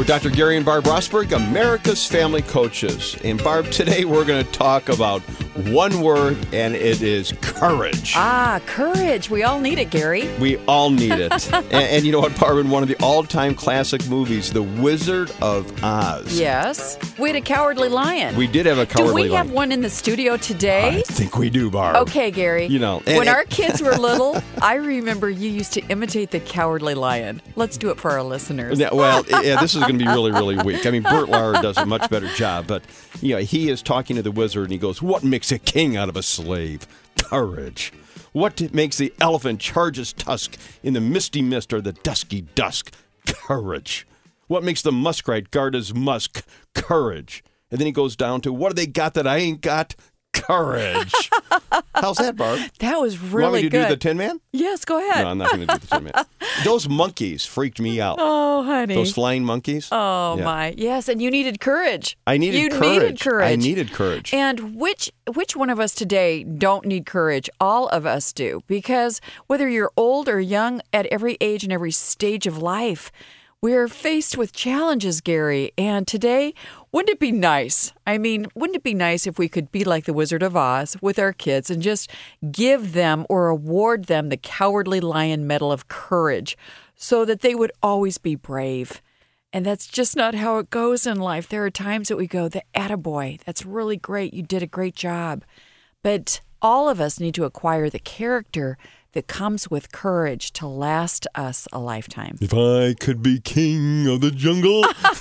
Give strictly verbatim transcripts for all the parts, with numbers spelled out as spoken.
with Doctor Gary and Barb Rosberg, America's Family Coaches. And Barb, today we're going to talk about one word, and it is courage. Ah, courage. We all need it, Gary. We all need it. and, and you know what, Barb, in one of the all-time classic movies, The Wizard of Oz. Yes. We had a cowardly lion. We did have a cowardly lion. Do we have one in the studio today? I think we do, Barb. Okay, Gary. You know, and, when and, our kids were little, I remember you used to imitate the cowardly lion. Let's do it for our listeners. Yeah, well, yeah, this is going to be really, really weak. I mean, Burt Lauer does a much better job, but you know, he is talking to the wizard, and he goes, "What makes a king out of a slave? Courage. What makes the elephant charge his tusk in the misty mist or the dusky dusk? Courage. What makes the muskrat guard his musk? Courage." And then he goes down to, "What do they got that I ain't got? Courage." How's that, Barb? That was really you want me to good. do the Tin Man? Yes, go ahead. No, I'm not going to do the Tin Man. Those monkeys freaked me out. Oh, honey. Those flying monkeys. Oh, Yeah. my. Yes, and you needed courage. I needed you courage. needed courage. I needed courage. And which which one of us today don't need courage? All of us do. Because whether you're old or young, at every age and every stage of life, we're faced with challenges, Gary. And today, wouldn't it be nice? I mean, wouldn't it be nice if we could be like the Wizard of Oz with our kids and just give them or award them the Cowardly Lion Medal of Courage so that they would always be brave? And that's just not how it goes in life. There are times that we go, the attaboy, that's really great. You did a great job. But all of us need to acquire the character that comes with courage to last us a lifetime. If I could be king of the jungle.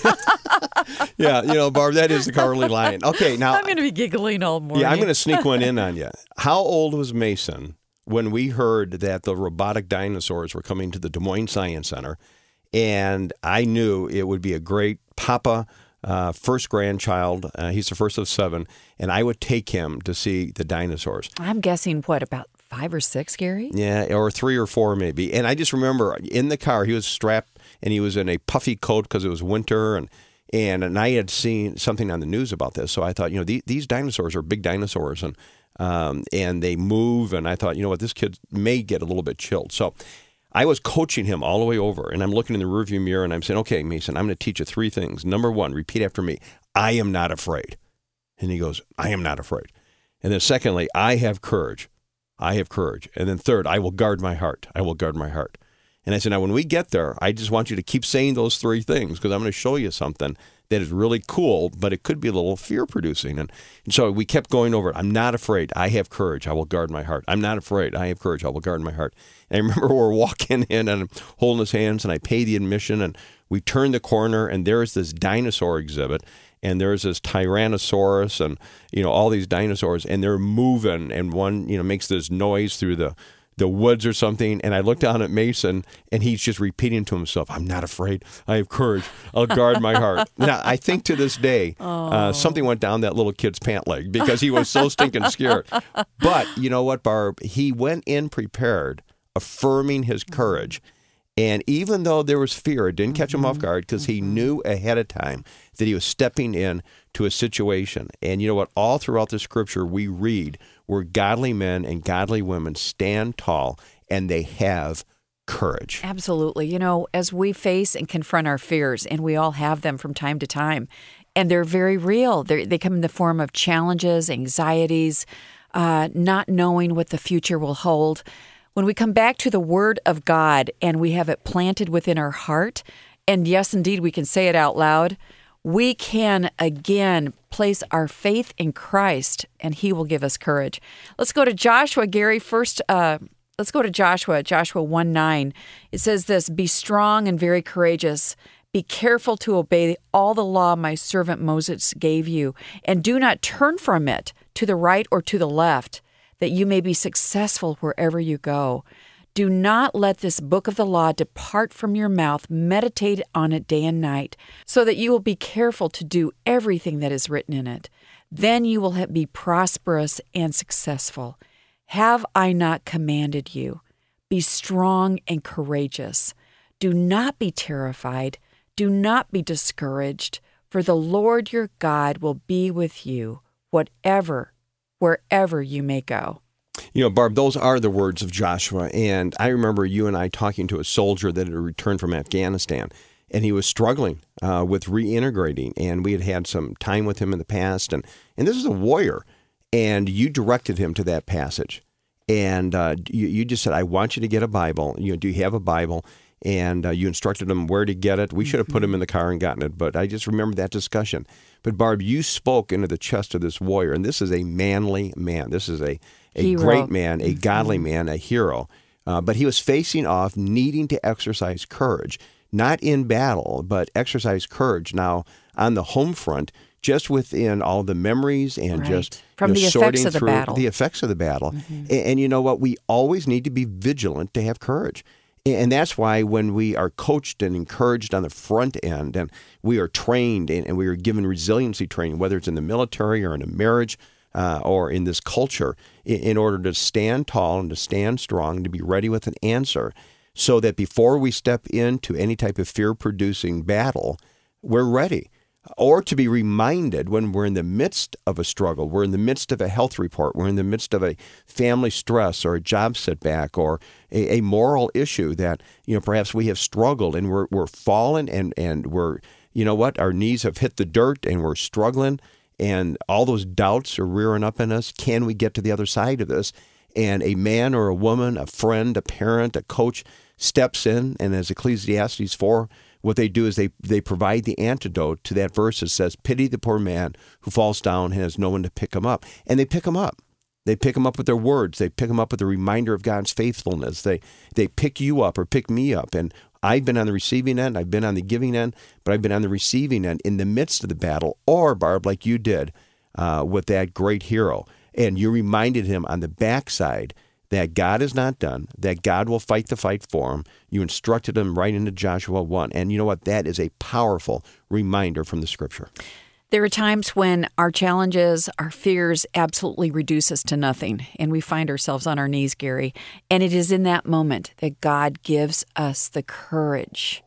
Yeah, you know, Barb, that is the Cowardly Lion. Okay, now. I'm going to be giggling all morning. Yeah, I'm going to sneak one in on you. How old was Mason when we heard that the robotic dinosaurs were coming to the Des Moines Science Center? And I knew it would be a great papa, uh, first grandchild. Uh, he's the first of seven. And I would take him to see the dinosaurs. I'm guessing, what, about five or six, Gary? Yeah, or three or four maybe. And I just remember in the car, he was strapped and he was in a puffy coat because it was winter. And, and and I had seen something on the news about this. So I thought, you know, these, these dinosaurs are big dinosaurs and um, and they move. And I thought, you know what, this kid may get a little bit chilled. So I was coaching him all the way over. And I'm looking in the rearview mirror and I'm saying, "Okay, Mason, I'm going to teach you three things. Number one, repeat after me. I am not afraid." And he goes, "I am not afraid." And then secondly, "I have courage. I have courage." And then third, "I will guard my heart. I will guard my heart." And I said, "Now, when we get there, I just want you to keep saying those three things because I'm going to show you something that is really cool, but it could be a little fear-producing." And, and so we kept going over it. "I'm not afraid. I have courage. I will guard my heart. I'm not afraid. I have courage. I will guard my heart." And I remember we're walking in and I'm holding his hands and I pay the admission and we turn the corner and there's this dinosaur exhibit. And there's this Tyrannosaurus and, you know, all these dinosaurs and they're moving and one, you know, makes this noise through the, the woods or something. And I looked down at Mason and he's just repeating to himself, "I'm not afraid. I have courage. I'll guard my heart." Now, I think to this day, uh, something went down that little kid's pant leg because he was so stinking scared. But you know what, Barb? He went in prepared, affirming his courage. And even though there was fear, it didn't catch him off guard because he knew ahead of time that he was stepping in to a situation. And you know what? All throughout the scripture we read where godly men and godly women stand tall and they have courage. Absolutely. You know, as we face and confront our fears, and we all have them from time to time, and they're very real. They're, they come in the form of challenges, anxieties, uh, not knowing what the future will hold. When we come back to the Word of God and we have it planted within our heart, and yes, indeed, we can say it out loud, we can again place our faith in Christ and He will give us courage. Let's go to Joshua, Gary. First, uh, let's go to Joshua, Joshua one nine. It says this, "Be strong and very courageous. Be careful to obey all the law my servant Moses gave you, and do not turn from it to the right or to the left, that you may be successful wherever you go. Do not let this book of the law depart from your mouth. Meditate on it day and night, so that you will be careful to do everything that is written in it. Then you will be prosperous and successful. Have I not commanded you? Be strong and courageous. Do not be terrified. Do not be discouraged, for the Lord your God will be with you, whatever wherever you may go." You know, Barb, those are the words of Joshua. And I remember you and I talking to a soldier that had returned from Afghanistan, and he was struggling uh, with reintegrating. And we had had some time with him in the past. And, and this is a warrior. And you directed him to that passage. And uh, you, you just said, I want you to get a Bible. You know, do you have a Bible? And uh, you instructed him where to get it. We should have put him in the car and gotten it, but I just remember that discussion. But Barb, you spoke into the chest of this warrior, and this is a manly man. This is a, a great man, a godly man, a hero. Uh, but he was facing off, needing to exercise courage, not in battle, but exercise courage now on the home front, just within all the memories and right. just from you know, the sorting effects of the through battle. the effects of the battle. Mm-hmm. And, and you know what? We always need to be vigilant to have courage. And that's why when we are coached and encouraged on the front end, and we are trained and, and we are given resiliency training, whether it's in the military or in a marriage uh, or in this culture, in, in order to stand tall and to stand strong, to be ready with an answer, so that before we step into any type of fear-producing battle, we're ready. Or to be reminded when we're in the midst of a struggle, we're in the midst of a health report, we're in the midst of a family stress or a job setback or a, a moral issue that, you know, perhaps we have struggled and we're we're fallen and, and we're, you know what, our knees have hit the dirt and we're struggling and all those doubts are rearing up in us. Can we get to the other side of this? And a man or a woman, a friend, a parent, a coach steps in, and as Ecclesiastes four, what they do is they, they provide the antidote to that verse that says, pity the poor man who falls down and has no one to pick him up. And they pick him up. They pick him up with their words. They pick him up with a reminder of God's faithfulness. They they pick you up or pick me up. And I've been on the receiving end. I've been on the giving end. But I've been on the receiving end in the midst of the battle. Or, Barb, like you did uh, with that great hero. And you reminded him on the backside that God is not done, that God will fight the fight for him. You instructed him right into Joshua one. And you know what? That is a powerful reminder from the Scripture. There are times when our challenges, our fears absolutely reduce us to nothing, and we find ourselves on our knees, Gary. And it is in that moment that God gives us the courage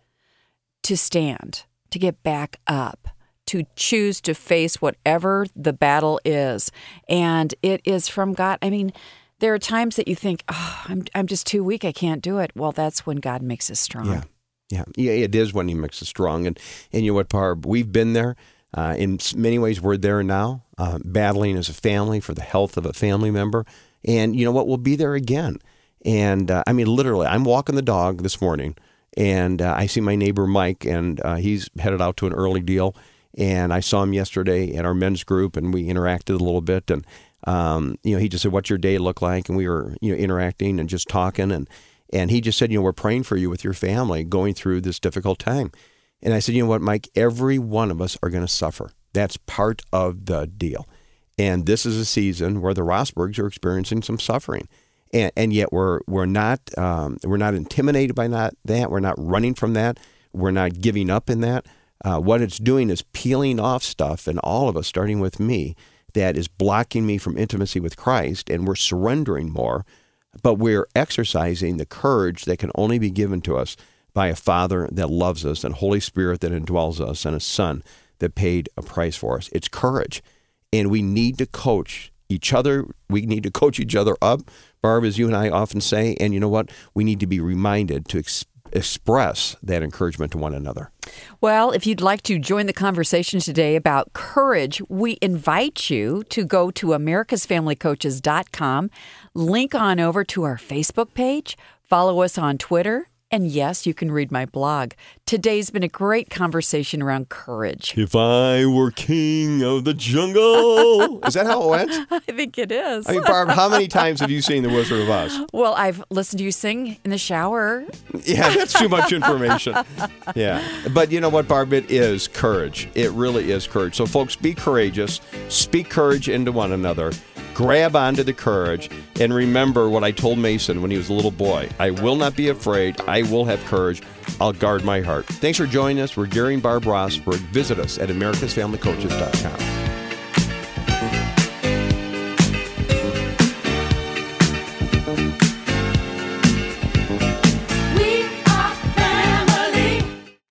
to stand, to get back up, to choose to face whatever the battle is. And it is from God. I mean, there are times that you think, oh, I'm I'm just too weak. I can't do it. Well, that's when God makes us strong. Yeah, yeah, yeah. It is when He makes us strong. And and you know what, Barb? We've been there. Uh, in many ways, we're there now, uh, battling as a family for the health of a family member. And you know what? We'll be there again. And uh, I mean, literally, I'm walking the dog this morning, and uh, I see my neighbor Mike, and uh, he's headed out to an early deal. And I saw him yesterday at our men's group, and we interacted a little bit. And Um, you know, he just said, "What's your day look like?" And we were, you know, interacting and just talking. And, and he just said, "You know, we're praying for you with your family going through this difficult time." And I said, "You know what, Mike? Every one of us are going to suffer. That's part of the deal. And this is a season where the Rosbergs are experiencing some suffering, and, and yet we're we're not um, we're not intimidated by not that. We're not running from that. We're not giving up in that. Uh, what it's doing is peeling off stuff, and all of us, starting with me, that is blocking me from intimacy with Christ, and we're surrendering more, but we're exercising the courage that can only be given to us by a Father that loves us, and Holy Spirit that indwells us, and a Son that paid a price for us. It's courage, and we need to coach each other. We need to coach each other up, Barb, as you and I often say, and you know what? We need to be reminded to ex- express that encouragement to one another. Well, if you'd like to join the conversation today about courage, we invite you to go to americas family coaches dot com, link on over to our Facebook page, follow us on Twitter, and yes, you can read my blog. Today's been a great conversation around courage. If I were king of the jungle. Is that how it went? I think it is. I mean, Barb, how many times have you seen The Wizard of Oz? Well, I've listened to you sing in the shower. Yeah, that's too much information. Yeah. But you know what, Barb? It is courage. It really is courage. So, folks, be courageous. Speak courage into one another. Grab onto the courage, and remember what I told Mason when he was a little boy. I will not be afraid. I will have courage. I'll guard my heart. Thanks for joining us. We're Gary and Barb Rosberg. Visit us at americas family coaches dot com.